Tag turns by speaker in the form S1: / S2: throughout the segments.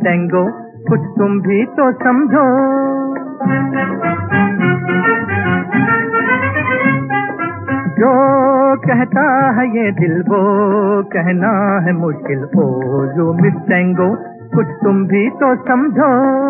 S1: Tango, कुछ तुम भी तो समझो। जो कहता है ये दिल वो कहना है मुश्किल, ओ यू मिस टैंगो, कुछ तुम भी तो समझो।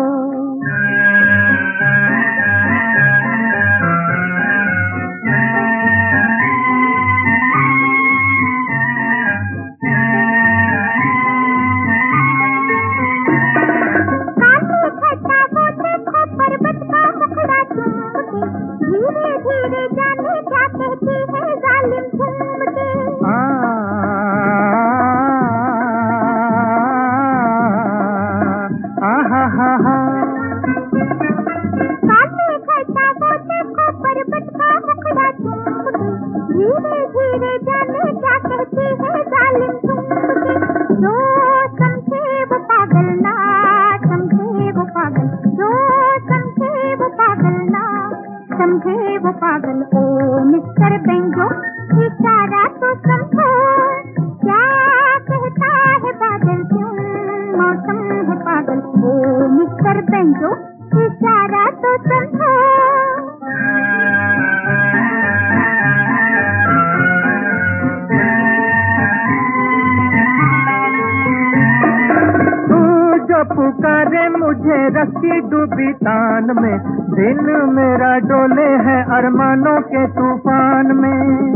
S2: समझे वो पागल, ओ मिस्टर बेंगो, इशारा तो समझो। क्या कहता है बादल, क्यों मौसम है पागल, ओ मिस्टर बेंगो, इशारा तो समझो।
S1: पुकारे मुझे रस्सी डूबी तान में, दिल मेरा डोले है अरमानों के तूफान में।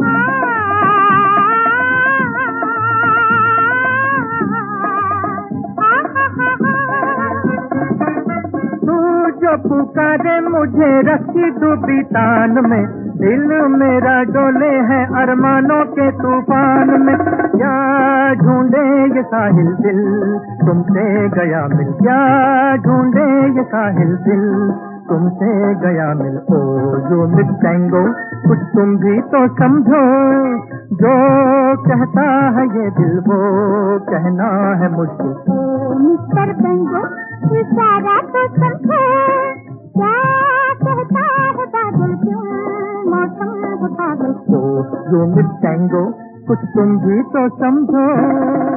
S1: तू जो पुकारे मुझे रस्सी डूबी तान में, दिल मेरा डोले है अरमानों के तूफान में। क्या ढूंढे ये साहिल दिल तुमसे गया मिल, क्या ढूंढे ये साहिल दिल तुमसे गया मिल, ओ यू मिस टैंगो, कुछ तुम भी तो समझो। जो कहता है ये दिल वो कहना है मुश्किल,
S2: ओ मिस्टर बेंगो, इशारा तो समझो। क्या कहता है बादल, क्यों मौसम है पागल,
S1: ओ यू मिस टैंगो, कुछ तुम भी तो समझो।